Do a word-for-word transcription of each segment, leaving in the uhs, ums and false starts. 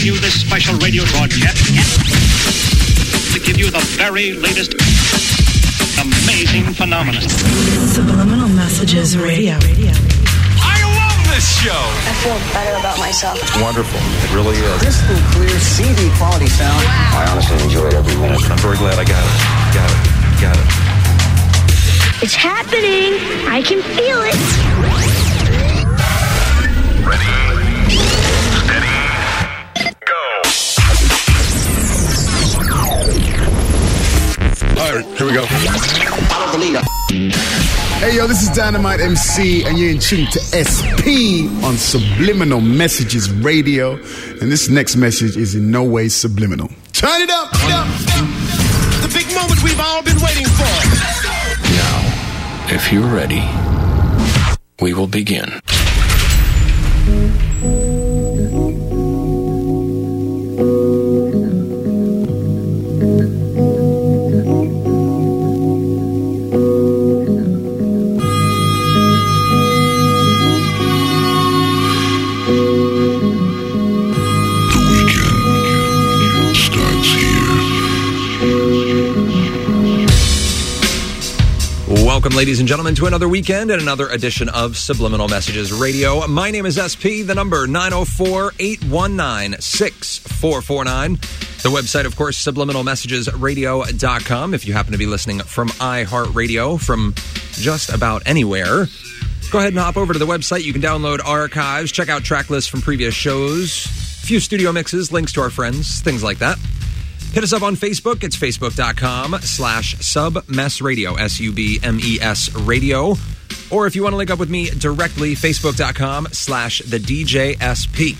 bring you this special radio broadcast to give you the very latest amazing phenomenon. Subliminal Messages Radio. I love this show. I feel better about myself. It's wonderful. It really is. Crystal clear C D quality sound. Wow. I honestly enjoyed every minute. I'm very glad I got it. Got it. Got it. It's happening. I can feel it. Ready, steady, go. All right, here we go. Follow the leader. Hey, yo, this is Dynamite M C, and you're in tune to S P on Subliminal Messages Radio. And this next message is in no way subliminal. Turn it up! Turn it up. The big moment we've all been waiting for. Now, if you're ready, we will begin. Welcome, ladies and gentlemen, to another weekend and another edition of Subliminal Messages Radio. My name is S P, the number nine oh four, eight one nine, six four four nine. The website, of course, subliminal messages radio dot com. If you happen to be listening from iHeartRadio, from just about anywhere, go ahead and hop over to the website. You can download archives, check out track lists from previous shows, a few studio mixes, links to our friends, things like that. Hit us up on Facebook. It's facebook.com slash submessradio, S U B M E S radio. Or if you want to link up with me directly, facebook.com slash the DJ S P.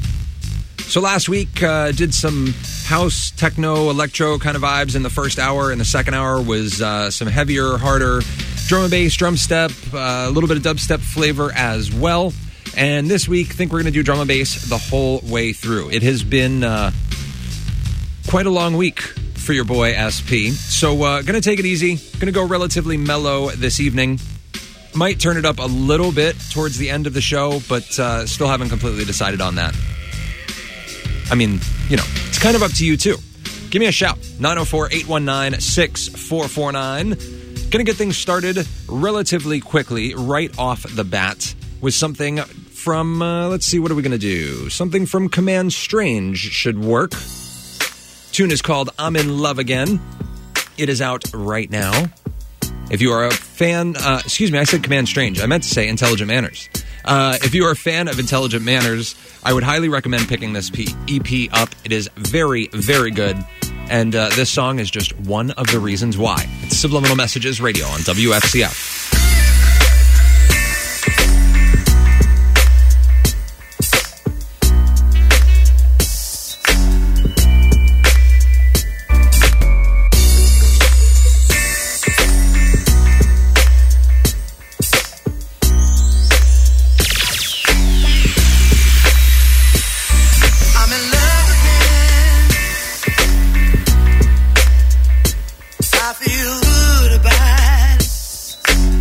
So last week, uh, did some house, techno, electro kind of vibes in the first hour. And the second hour was uh, some heavier, harder drum and bass, drum step, uh, a little bit of dubstep flavor as well. And this week, I think we're going to do drum and bass the whole way through. It has been... Uh, Quite a long week for your boy S P. So, uh, gonna take it easy. Gonna go relatively mellow this evening. Might turn it up a little bit towards the end of the show, but uh, still haven't completely decided on that. I mean, you know, it's kind of up to you, too. Give me a shout. nine oh four, eight one nine, six four four nine. Gonna get things started relatively quickly, right off the bat, with something from, uh, let's see, what are we gonna do? Something from Command Strange should work. Tune is called I'm in Love Again. It is out right now. If you are a fan, uh, excuse me, I said Command Strange. I meant to say Intelligent Manners. Uh, if you are a fan of Intelligent Manners, I would highly recommend picking this E P up. It is very, very good. And uh, this song is just one of the reasons why. It's Subliminal Messages Radio on W F C F. I feel good about it.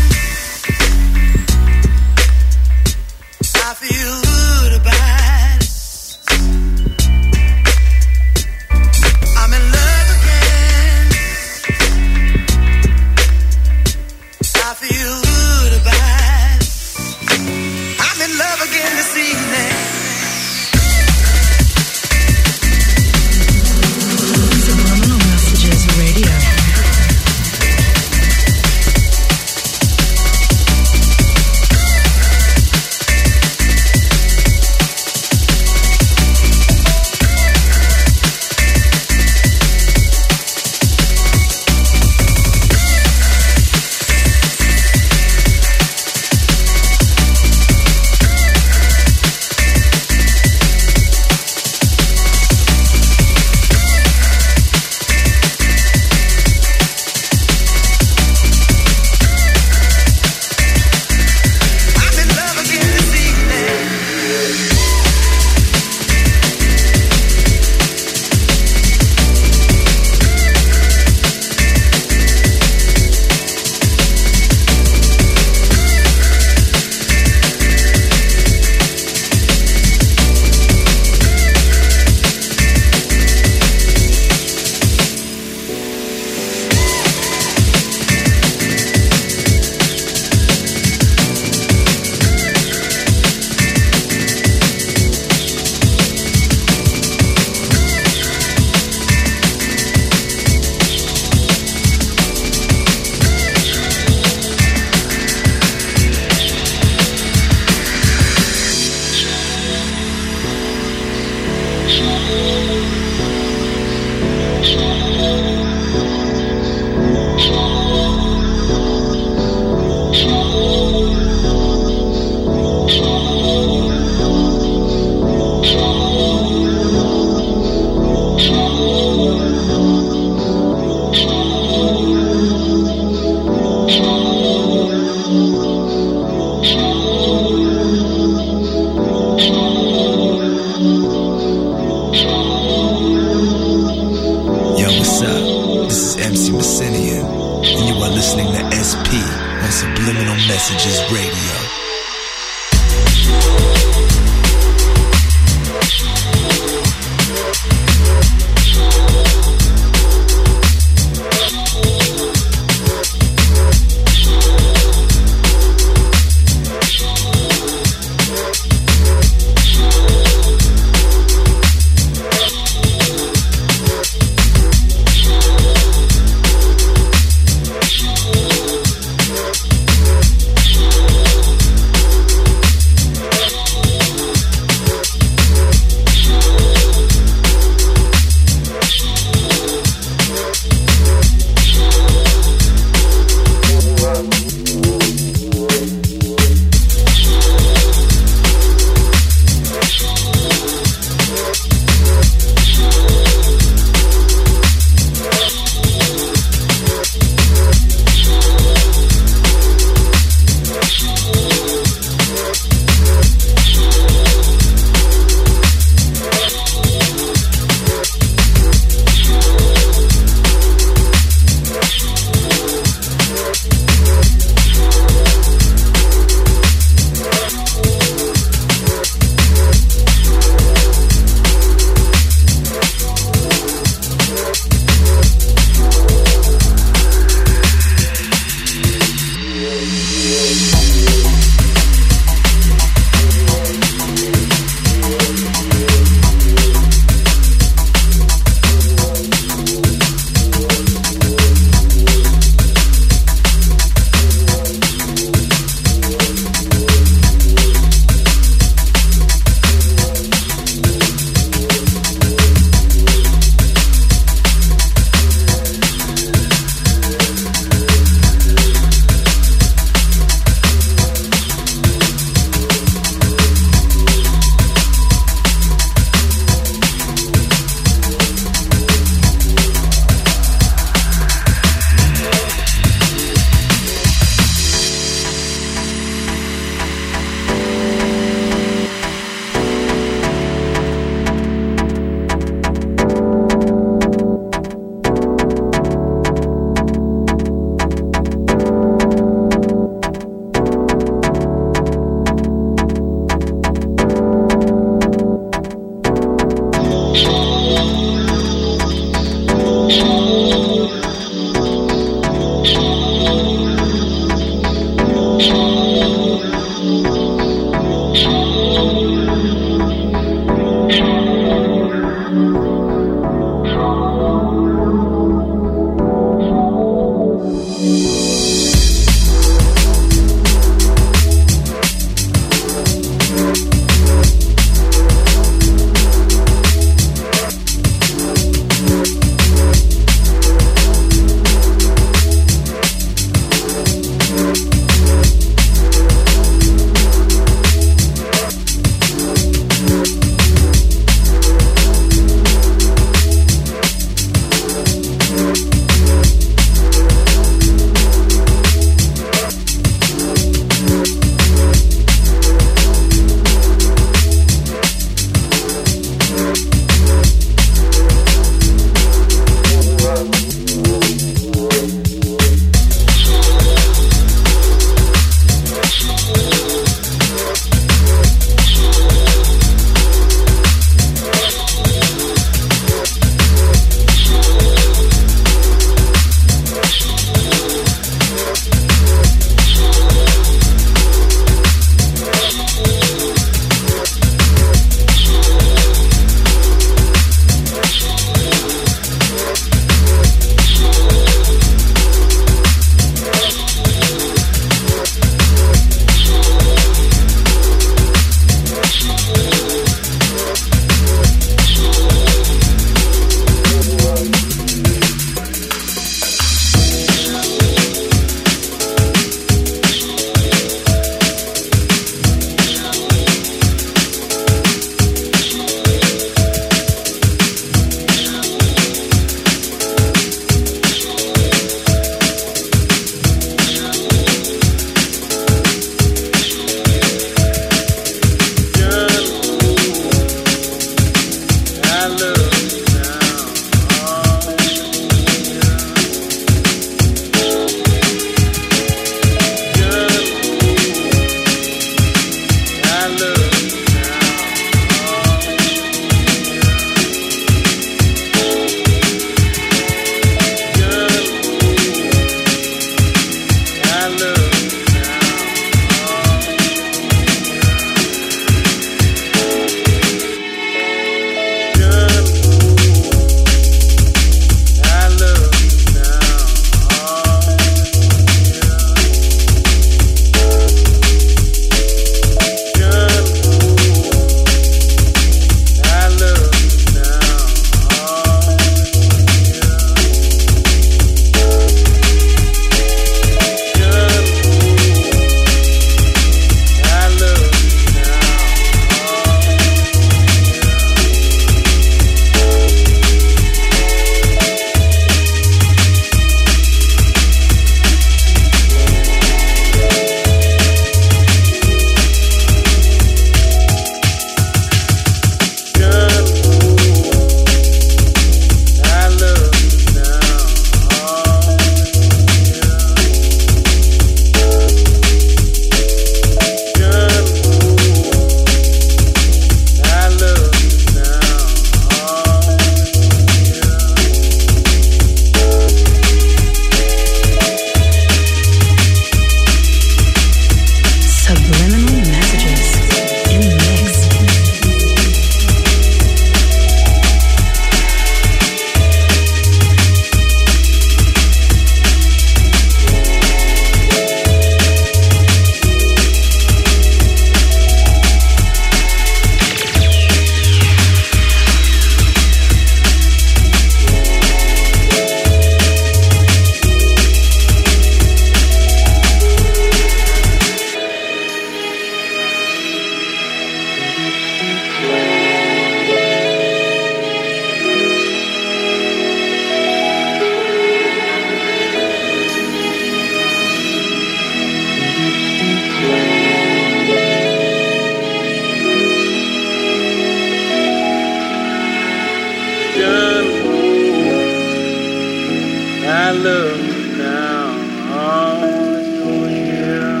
I look down on the hill.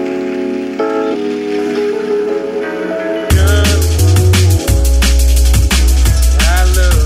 I look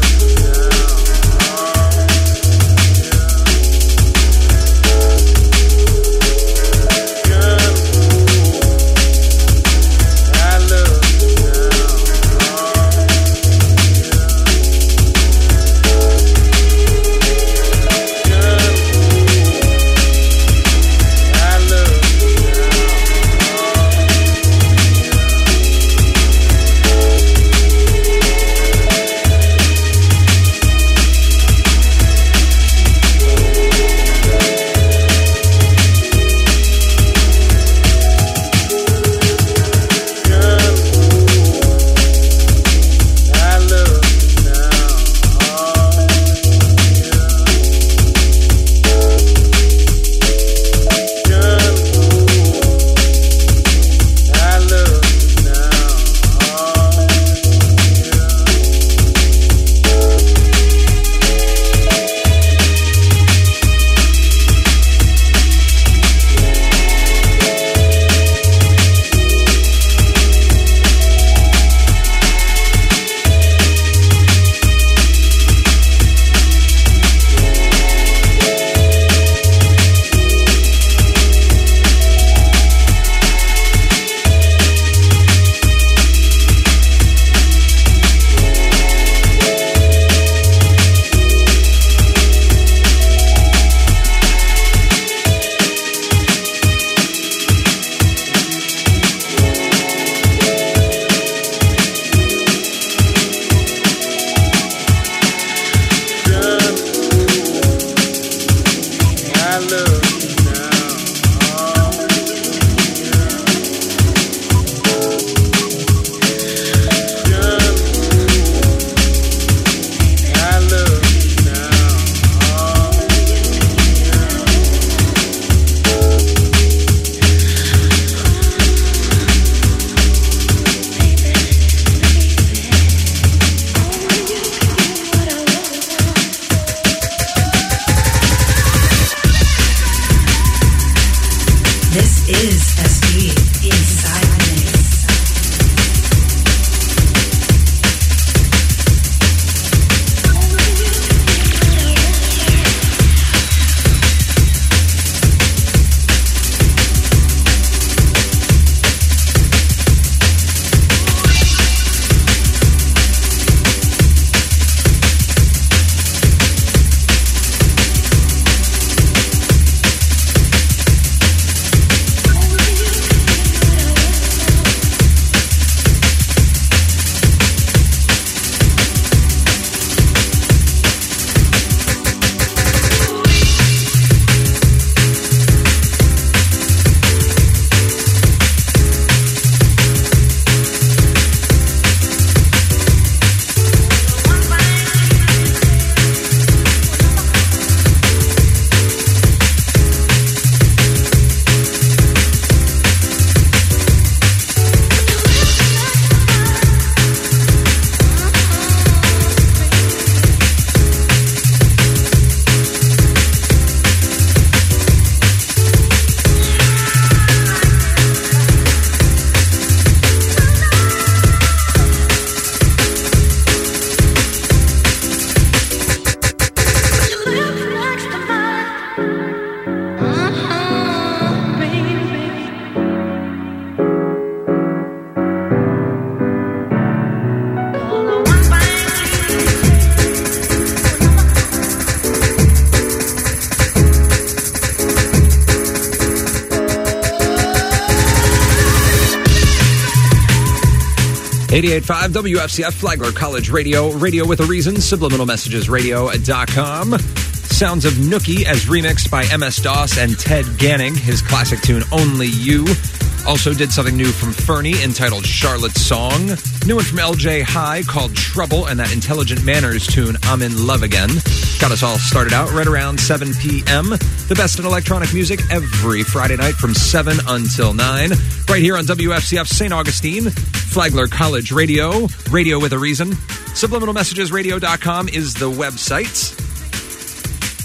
eighty-eight point five W F C F, Flagler College Radio, Radio with a Reason, subliminal messages radio dot com. Sounds of Nookie as remixed by M S DOS and Ted Ganning, his classic tune Only You. Also did something new from Fernie entitled Charlotte's Song. New one from L J High called Trouble, and that Intelligent Manners tune I'm in Love Again. Got us all started out right around seven p.m. The best in electronic music every Friday night from seven until nine. Right here on W F C F Saint Augustine, Flagler College Radio, Radio with a Reason. subliminal messages radio dot com is the website.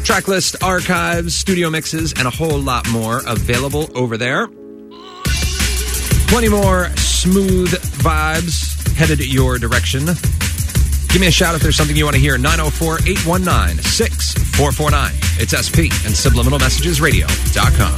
Track list, archives, studio mixes, and a whole lot more available over there. Plenty more smooth vibes headed your direction. Give me a shout if there's something you want to hear. nine oh four, eight one nine, six four four nine. It's S P and subliminal messages radio dot com.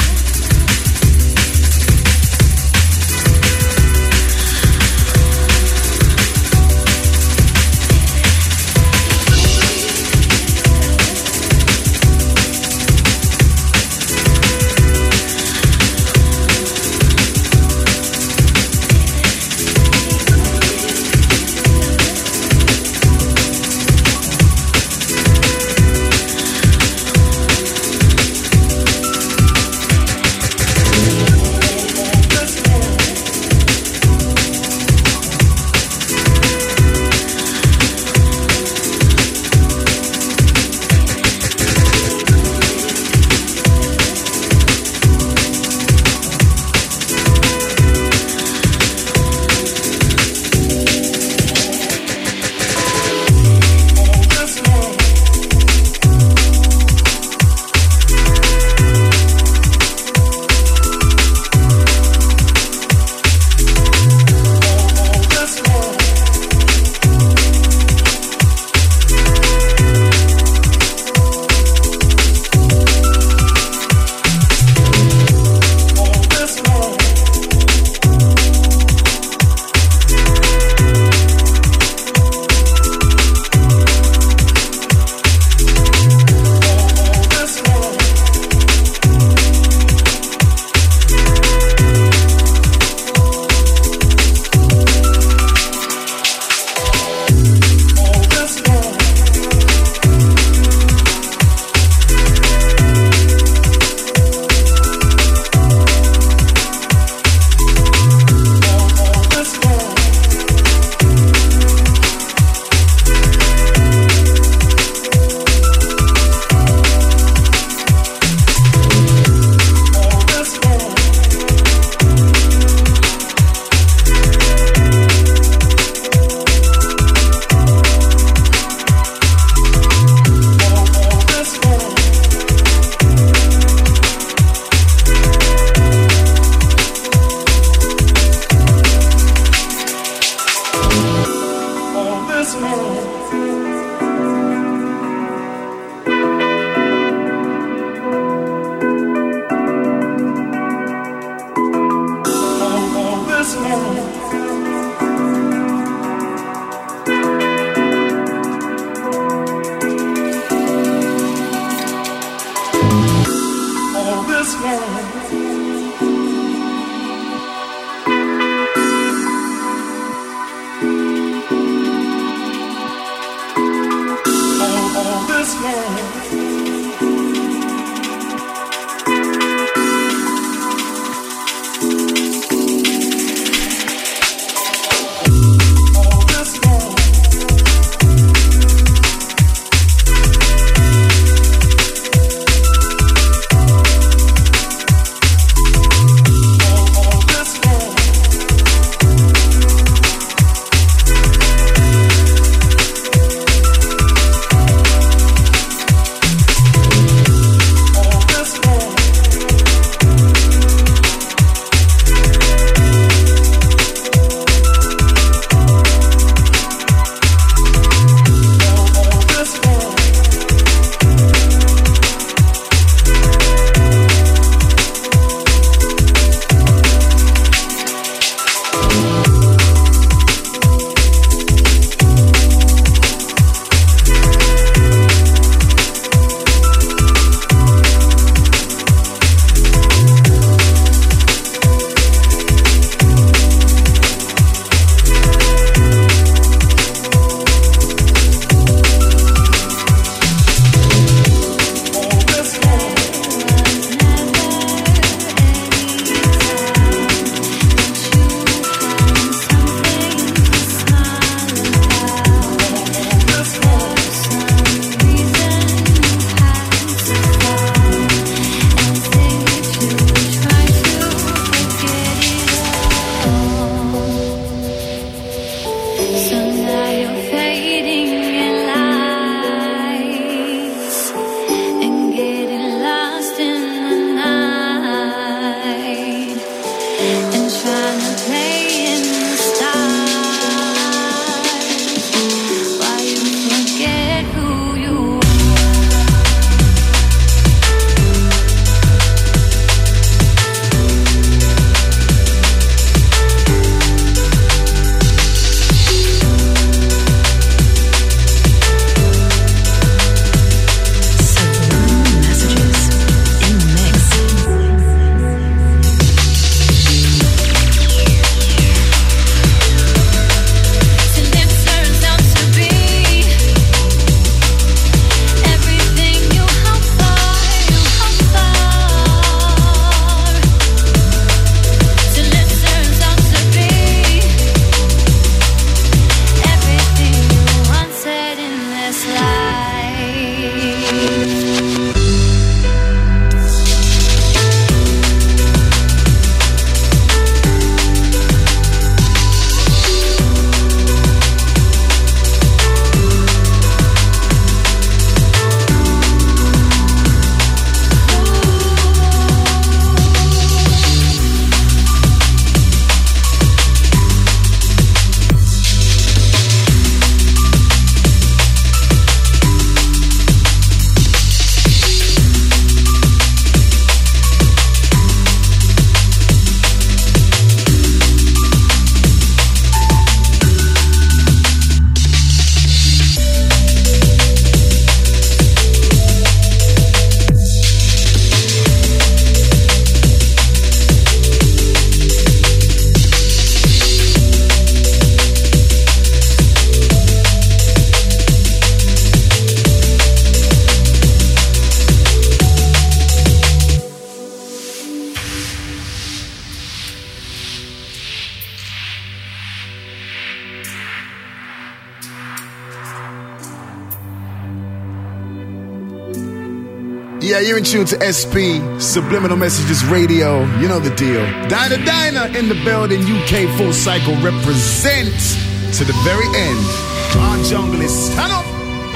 Yeah, you're in tune to S P, Subliminal Messages Radio. You know the deal. Dinah Dinah in the building. U K Full Cycle represent to the very end. Our jungle is stand up.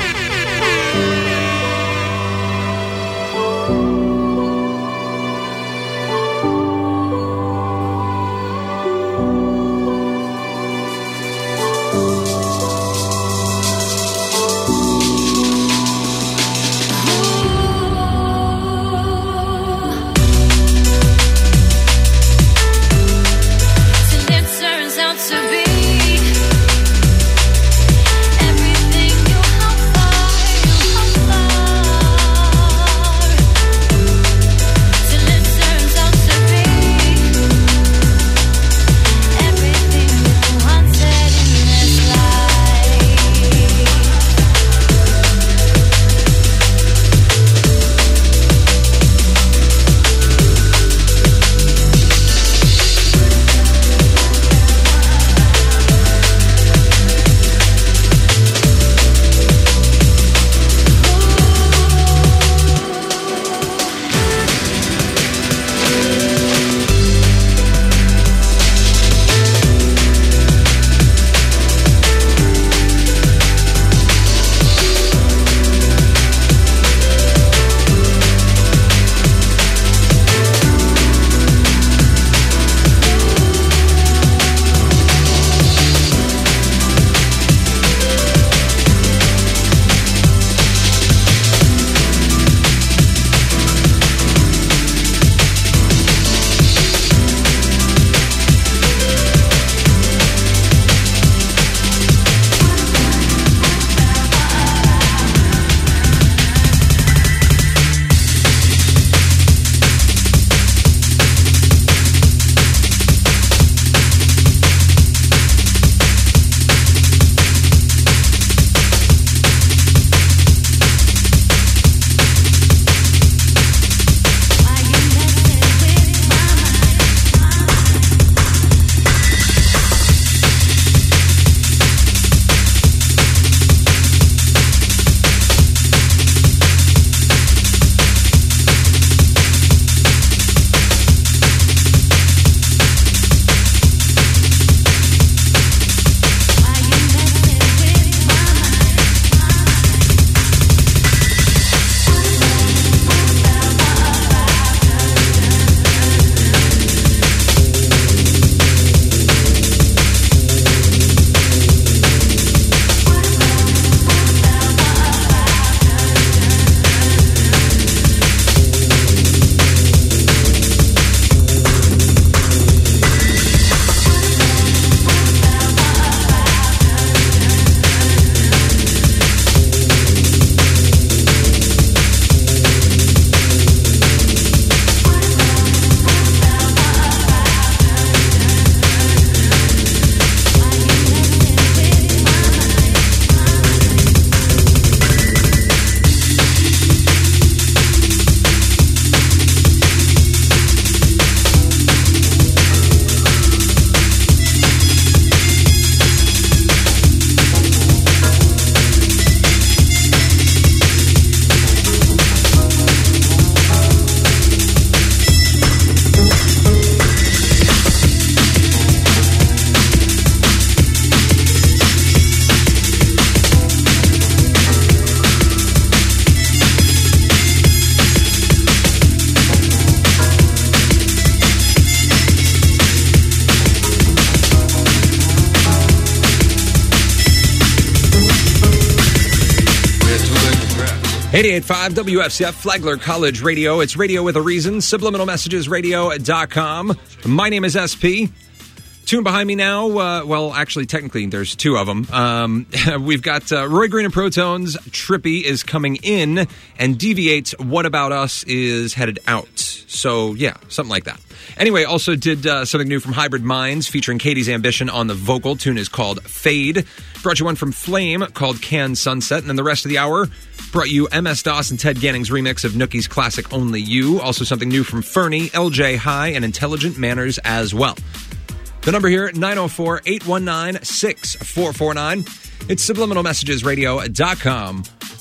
eighty-eight point five W F C F, Flagler College Radio. It's radio with a reason. Subliminal Messages Radio dot com. My name is S P. Tune behind me now. Uh, well, actually, technically, there's two of them. Um, we've got uh, Roy Green and Protones. Trippy is coming in, and Deviates. What About Us is headed out. So, yeah, something like that. Anyway, also did uh, something new from Hybrid Minds featuring Katie's Ambition on the vocal. Tune is called Fade. Brought you one from Flame called Can Sunset. And then the rest of the hour brought you M S DOS and Ted Ganning's remix of Nookie's classic Only You. Also something new from Fernie, L J High, and Intelligent Manners as well. The number here, nine oh four, eight one nine, six four four nine. It's Subliminal Messages Radio dot com.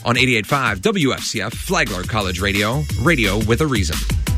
on eighty-eight point five W F C F, Flagler College Radio, radio with a reason.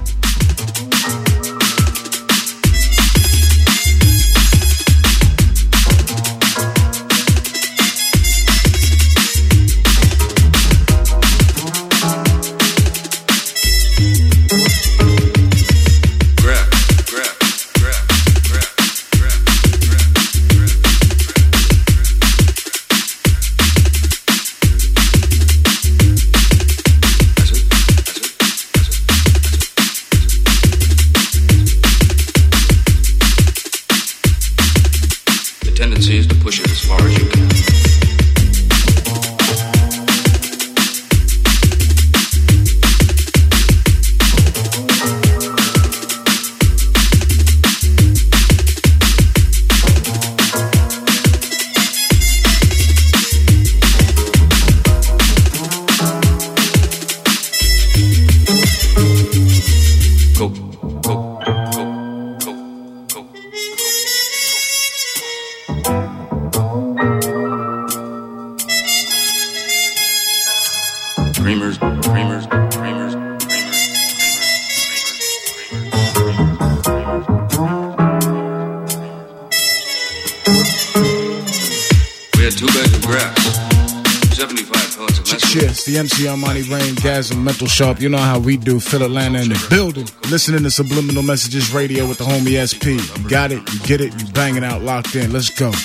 The M C Armani Rain, Gaz, and Mental Sharp. You know how we do. Phil Atlanta in the building. Listening to Subliminal Messages Radio with the homie S P. You got it, you get it, you banging out, locked in. Let's go.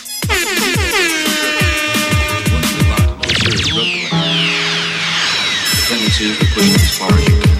Tendency is to push it as far as you can.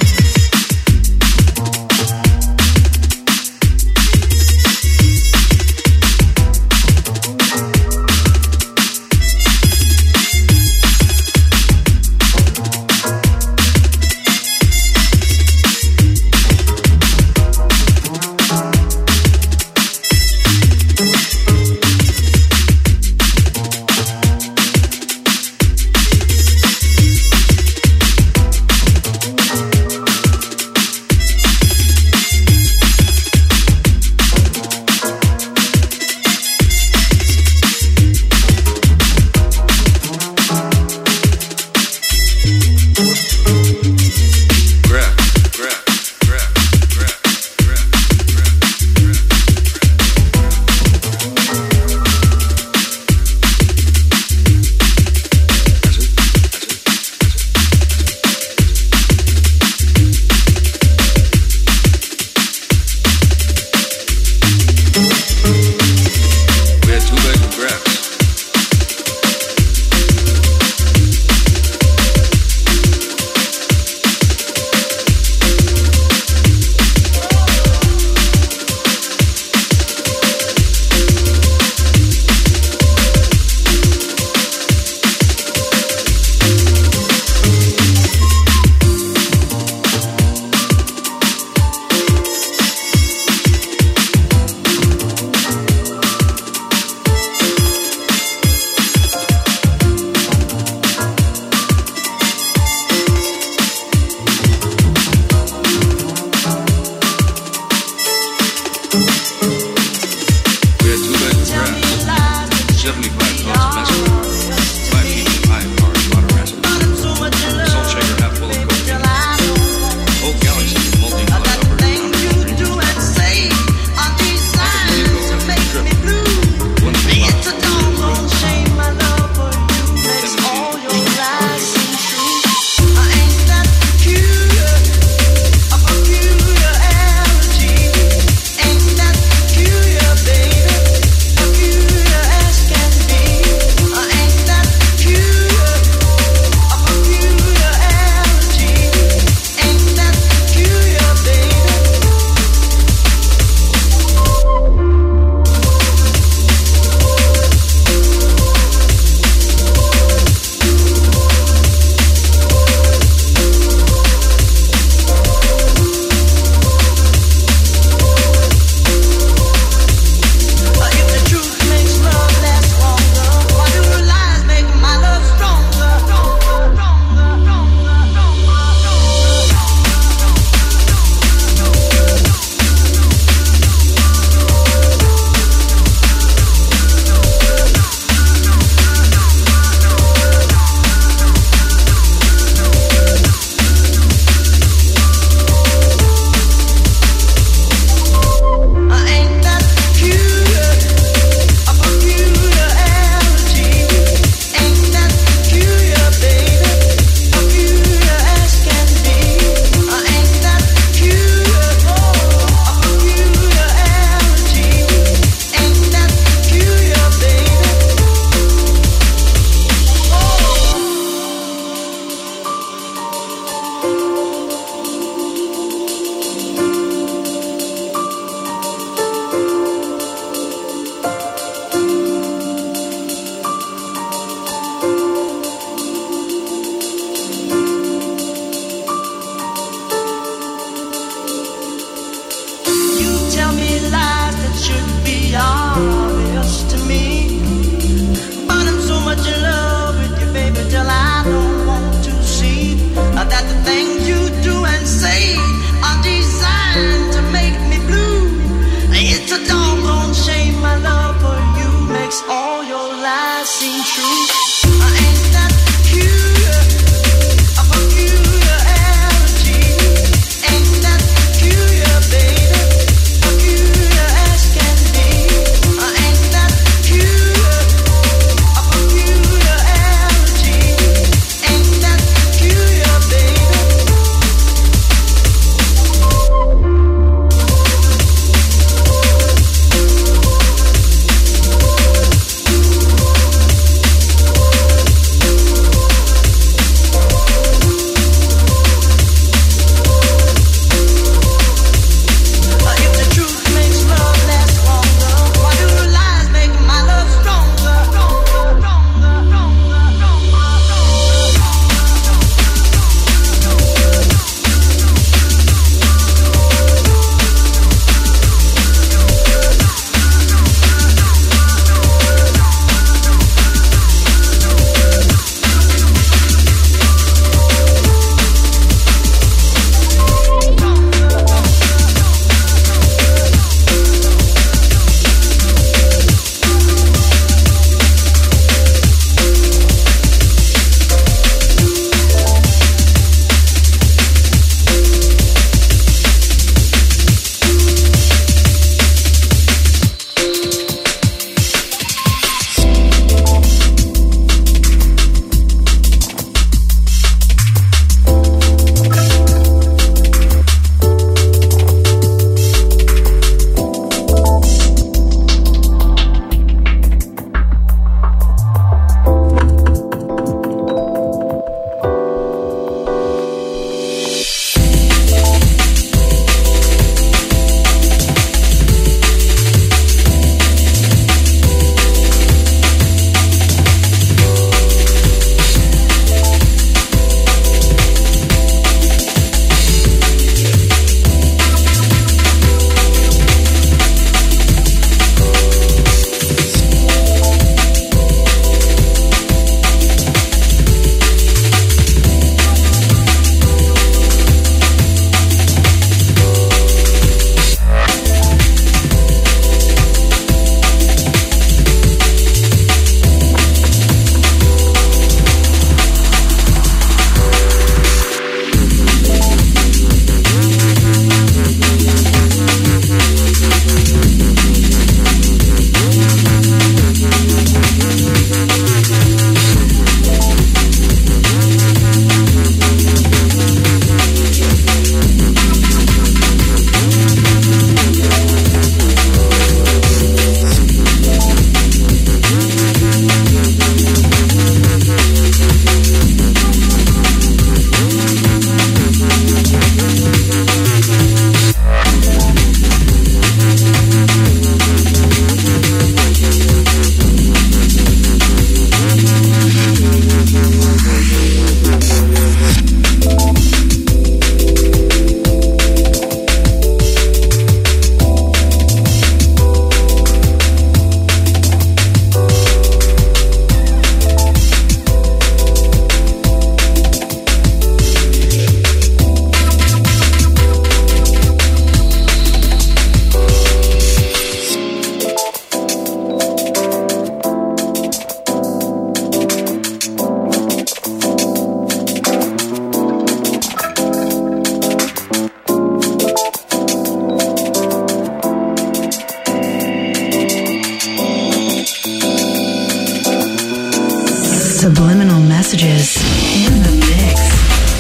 Subliminal Messages in the mix.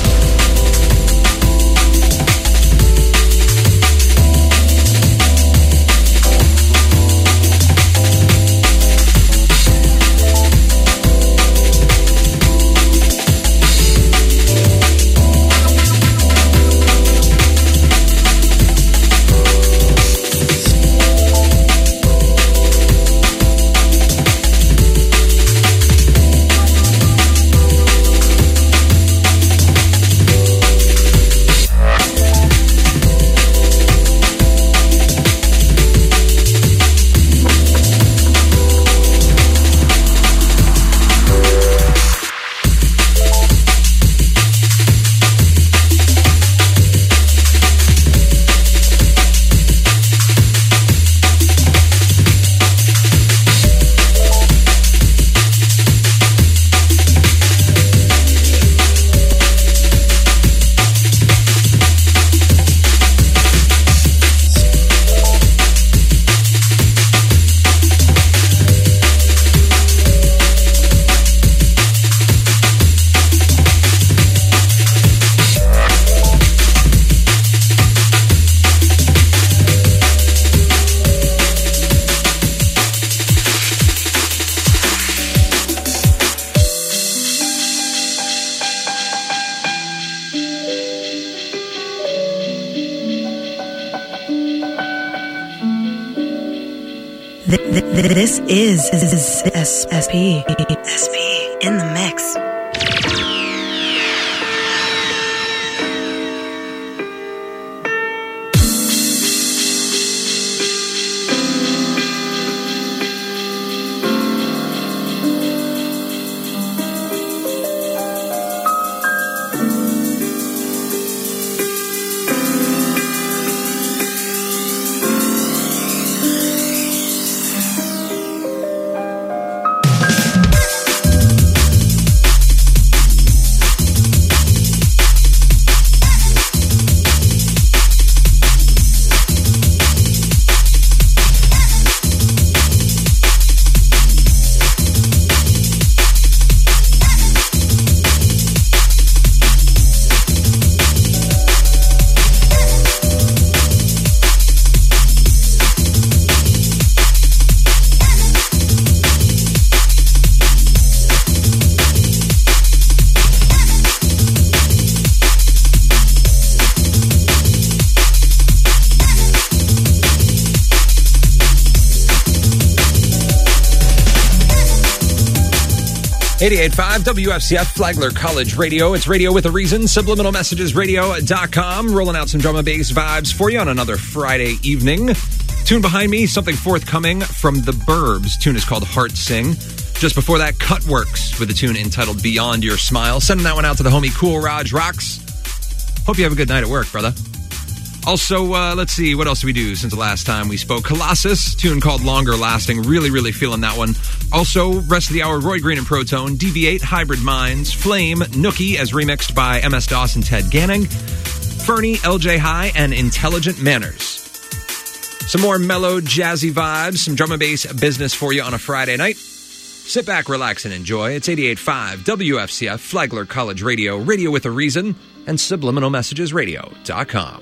This is, is, is S, S P S P in the mix. eighty-eight point five W F C F, Flagler College Radio. It's Radio with a Reason, subliminal messages radio dot com. Rolling out some drum and bass vibes for you on another Friday evening. Tune behind me, something forthcoming from The Burbs. Tune is called Heart Sing. Just before that, Cutworks with a tune entitled Beyond Your Smile. Sending that one out to the homie Cool Raj Rocks. Hope you have a good night at work, brother. Also, uh, let's see, what else did we do since the last time we spoke? Colossus, tune called Longer Lasting. Really, really feeling that one. Also, rest of the hour, Roy Green and Protone, D V eight, Hybrid Minds, Flame, Nookie, as remixed by M S DOS and Ted Ganning, Fernie, L J High, and Intelligent Manners. Some more mellow, jazzy vibes, some drum and bass business for you on a Friday night. Sit back, relax, and enjoy. It's eighty-eight point five W F C F, Flagler College Radio, Radio with a Reason, and subliminal messages radio dot com.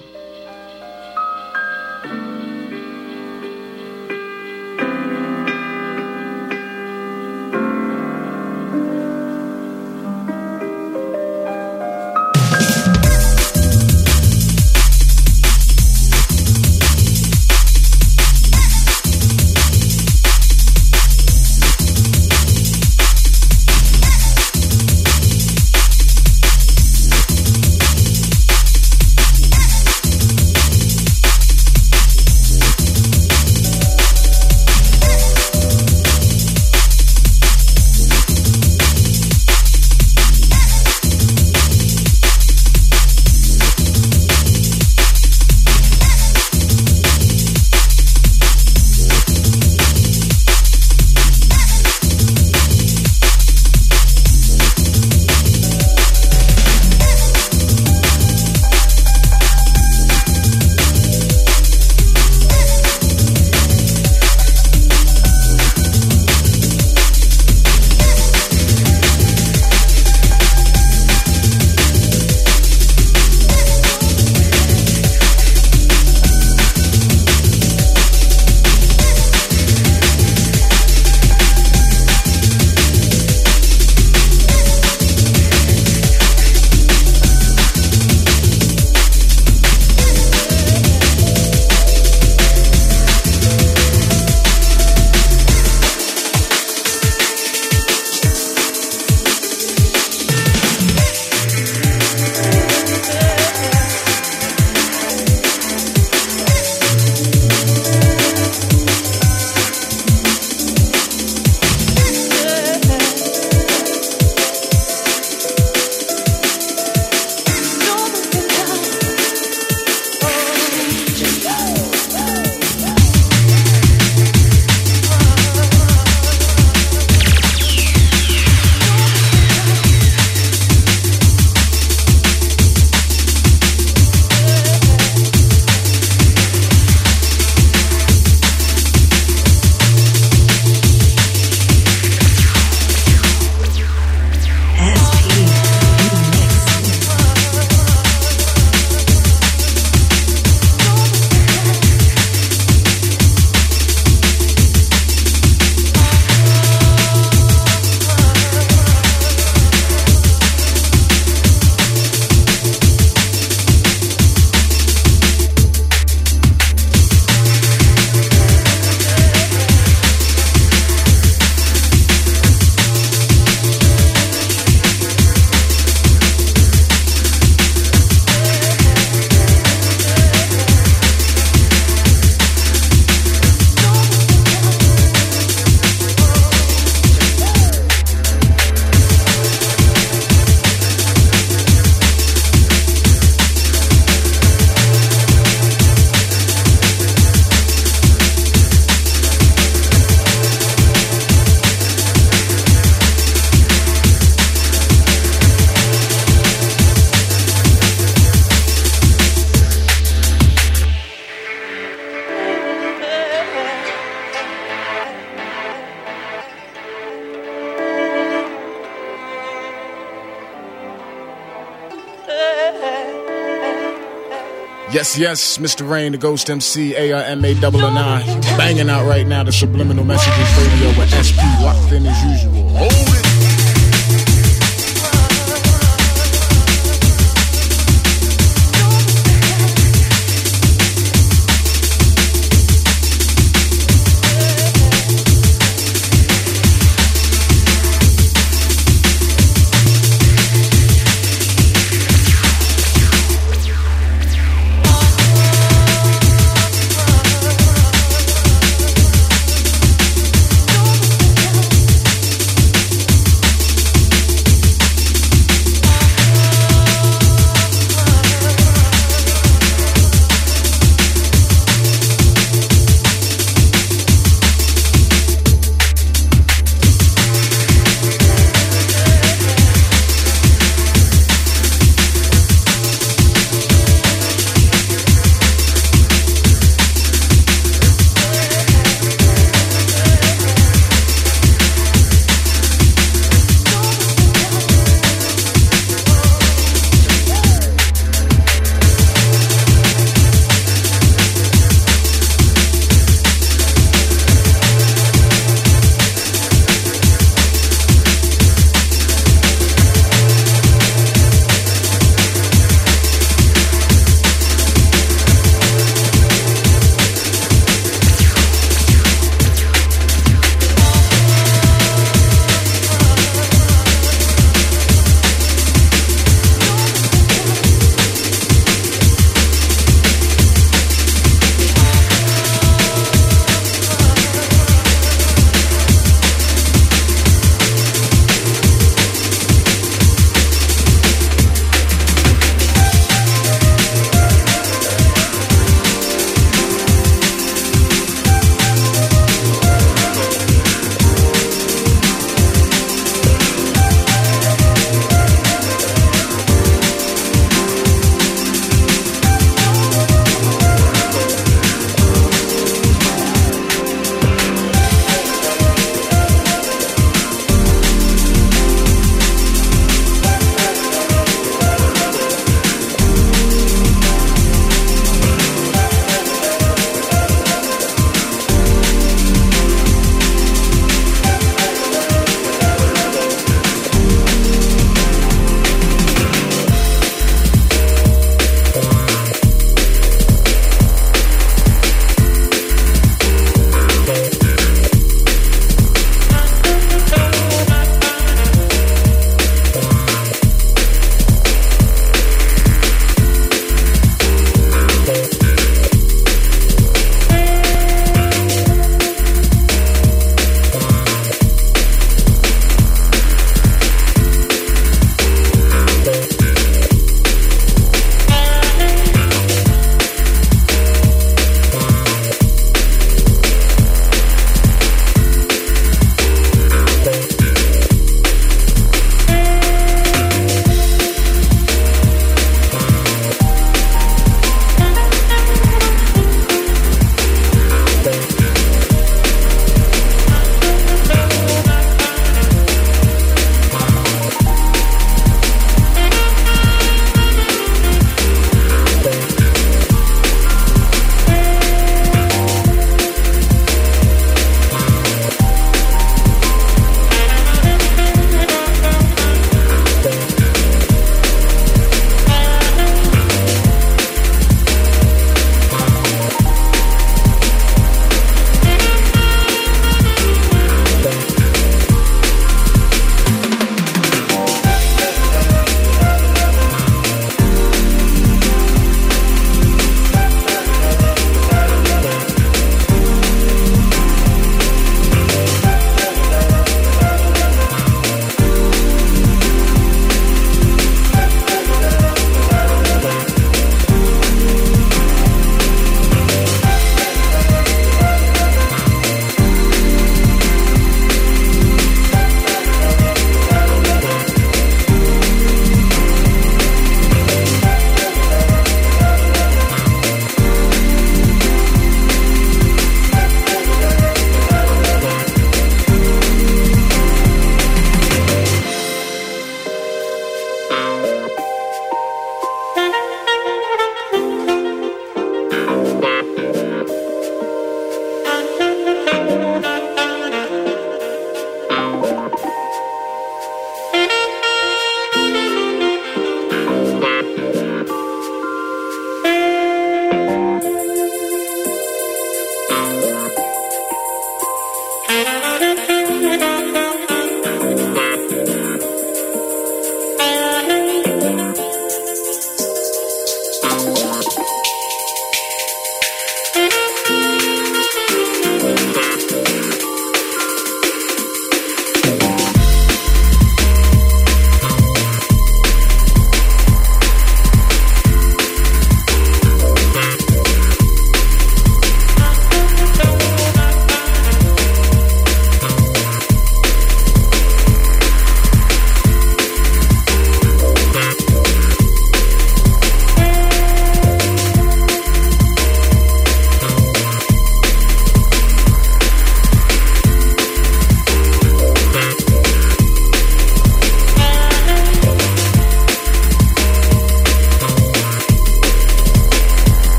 Yes, yes, Mister Rain, the Ghost M C, A R M A double N I, banging out right now the Subliminal Messages Radio with S P locked in as usual. Hold it.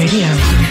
Radio.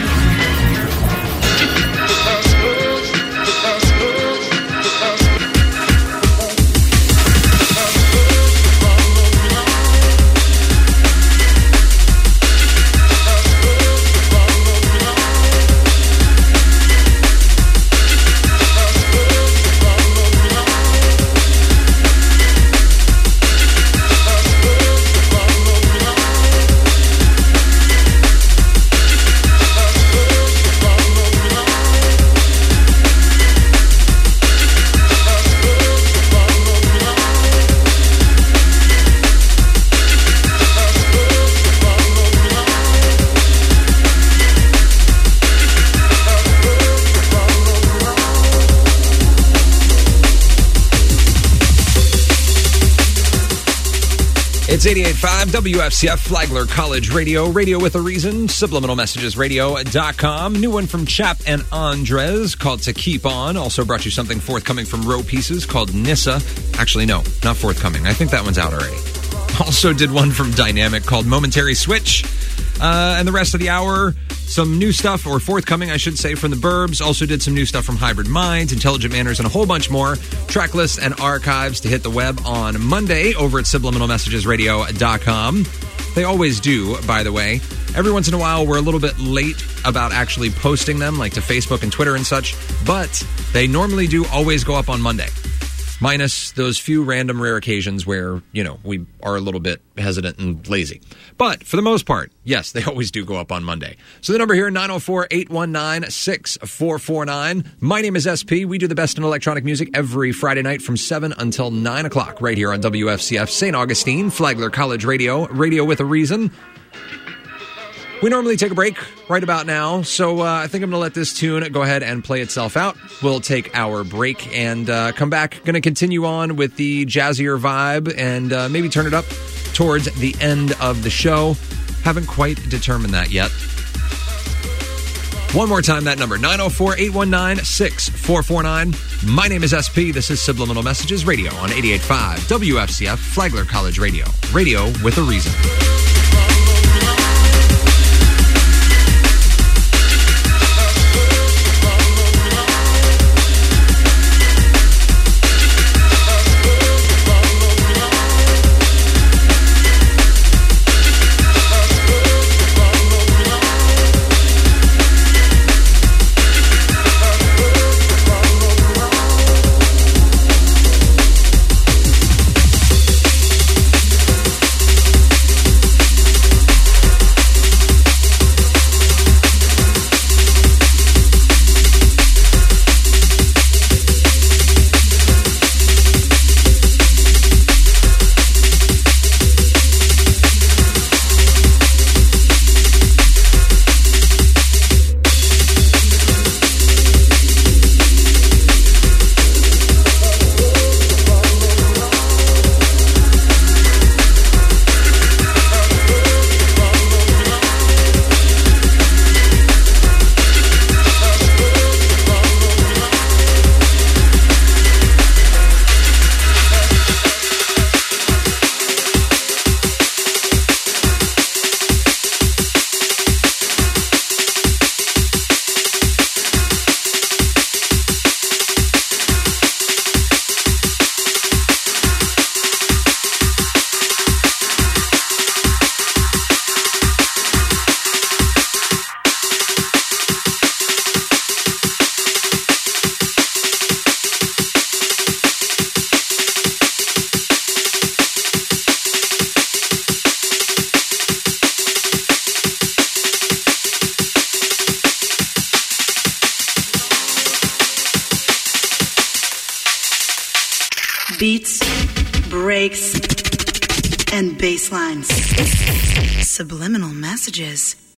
It's eighty-eight point five W F C F, Flagler College Radio, Radio with a Reason, subliminal messages radio dot com. New one from Chap and Andres called To Keep On. Also brought you something forthcoming from Row Pieces called Nissa. Actually, no, not forthcoming. I think that one's out already. Also did one from Dynamic called Momentary Switch. Uh, and the rest of the hour, some new stuff, or forthcoming, I should say, from the Burbs. Also did some new stuff from Hybrid Minds, Intelligent Manners, and a whole bunch more. Track lists and archives to hit the web on Monday over at subliminal messages radio dot com. They always do, by the way. Every once in a while, we're a little bit late about actually posting them, like to Facebook and Twitter and such, but they normally do always go up on Monday. Minus those few random rare occasions where, you know, we are a little bit hesitant and lazy. But for the most part, yes, they always do go up on Monday. So the number here, nine oh four, eight one nine, six four four nine. My name is S P. We do the best in electronic music every Friday night from seven until nine o'clock right here on W F C F Saint Augustine, Flagler College Radio, Radio with a Reason. We normally take a break right about now, so uh, I think I'm going to let this tune go ahead and play itself out. We'll take our break and uh, come back. Going to continue on with the jazzier vibe and uh, maybe turn it up towards the end of the show. Haven't quite determined that yet. One more time, that number, nine oh four, eight one nine, six four four nine. My name is S P. This is Subliminal Messages Radio on eighty-eight point five W F C F, Flagler College Radio. Radio with a Reason. Beats, breaks, and bass lines. Subliminal messages.